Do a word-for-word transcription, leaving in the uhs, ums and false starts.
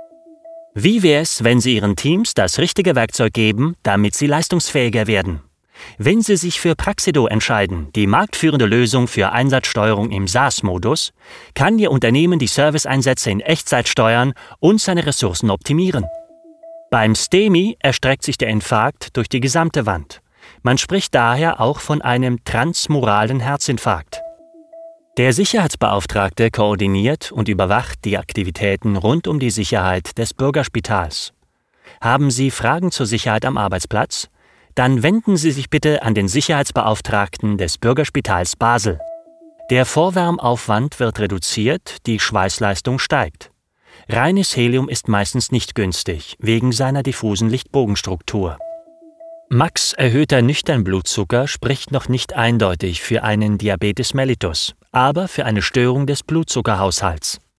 Wie wär's, wenn Sie Ihren Teams das richtige Werkzeug geben, damit sie leistungsfähiger werden? Wenn Sie sich für Praxido entscheiden, die marktführende Lösung für Einsatzsteuerung im SaaS-Modus, kann Ihr Unternehmen die Serviceeinsätze in Echtzeit steuern und seine Ressourcen optimieren. Beim S T E M I erstreckt sich der Infarkt durch die gesamte Wand. Man spricht daher auch von einem transmuralen Herzinfarkt. Der Sicherheitsbeauftragte koordiniert und überwacht die Aktivitäten rund um die Sicherheit des Bürgerspitals. Haben Sie Fragen zur Sicherheit am Arbeitsplatz? Dann wenden Sie sich bitte an den Sicherheitsbeauftragten des Bürgerspitals Basel. Der Vorwärmaufwand wird reduziert, die Schweißleistung steigt. Reines Helium ist meistens nicht günstig, wegen seiner diffusen Lichtbogenstruktur. Max erhöhter Nüchternblutzucker spricht noch nicht eindeutig für einen Diabetes mellitus, aber für eine Störung des Blutzuckerhaushalts.